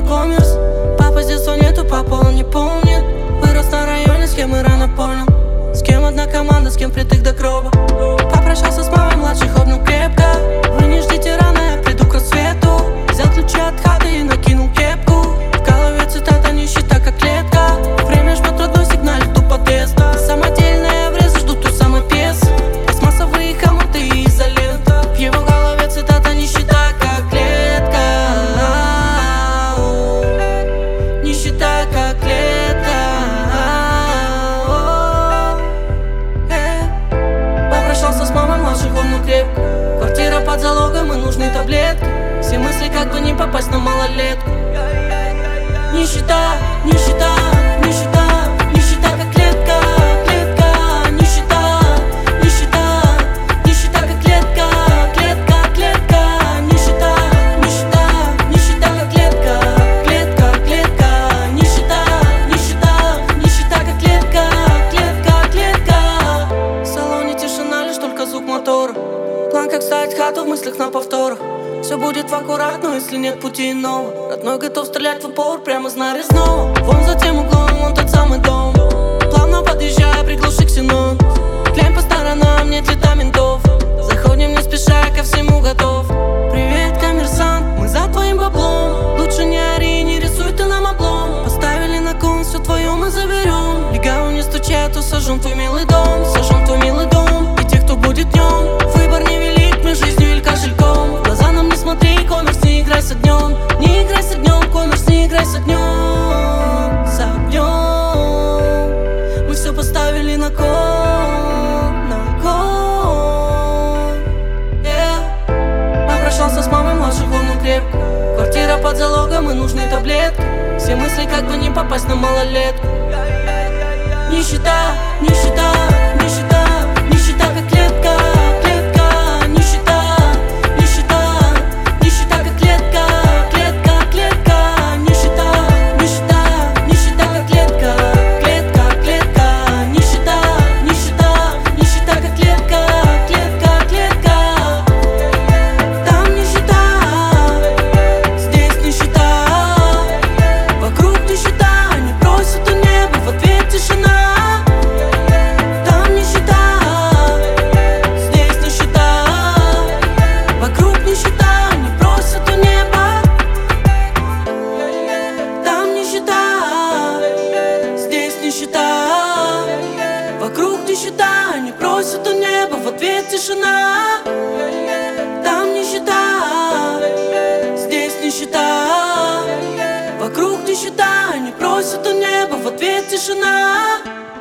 коммерс. Папа с детства нету, папа он не помнит. Вырос на районе, с кем и рано понял. С кем одна команда, с кем притык до гроба. Попрощался с мамой, младших обнял крепко. Вы не ждите рано, я приду к рассвету. Взял ключи от хаты и накинул кепку. В голове цитата нищета, как клетка. Время жмет родной, сигналит тупо тест. Самодельные врезы ждут у самой пьесы. Пластмассовые хомуты и изолента. В его голове цитата нищета, как клетка. Нищета, как клетка. Попрощался с мамой, младших обнял крепко. Квартира под залогом и нужны таблетки. Все мысли, как бы не попасть на малолетку. Нищета, нищета, нищета, нищета, как клетка, клетка. Нищета, нищета, нищета, как клетка, клетка, клетка. Нищета, нищета, нищета, как клетка, клетка, клетка. Нищета, нищета, нищета, как клетка, клетка, клетка. В салоне тишина, лишь только звук мотора. План, как ставить хату в мыслях на повторах. Все будет в аккурат, но если нет пути иного. Родной готов стрелять в упор, прямо с нарезного. Вон за тем углом, вон тот самый дом. Плавно подъезжая, приглуши ксенон. Клеим по сторонам, нет лета ментов. Заходим не спеша, ко всему готов. Привет, коммерсант, мы за твоим баблом. Лучше не ори, не рисуй ты нам облом. Поставили на кон, все твое мы заберем. Легавым не стучат, усажем твой милый дом. Сожжем твой милый дом и тех, кто будет днем. Выбор невелик, мы жизнью или кошельком. В глаза нам не смотри, коммерс, не играй с огнем. Не играй с огнем, коммерс, не играй с огнем. С огнем мы все поставили на кон, на кон. Попрощался с мамой, младших обнял крепко. Квартира под залогом и нужны таблетки. Все мысли, как бы не попасть на малолетку. Нищета, нищета, нищета, нищета, как клетка, клетка. Нищета, нищета, нищета, как клетка, клетка, клетка. Нищета, нищета, нищета, как клетка, клетка, клетка. Нищета, нищета, нищета, как клетка, клетка, клетка. Там нищета, здесь нищета. Вокруг нищета, они просят у неба, в ответ тишина. Вокруг нищета, они просят у неба, в ответ тишина. Там нищета, здесь нищета. Вокруг нищета, они просят у неба, в ответ тишина.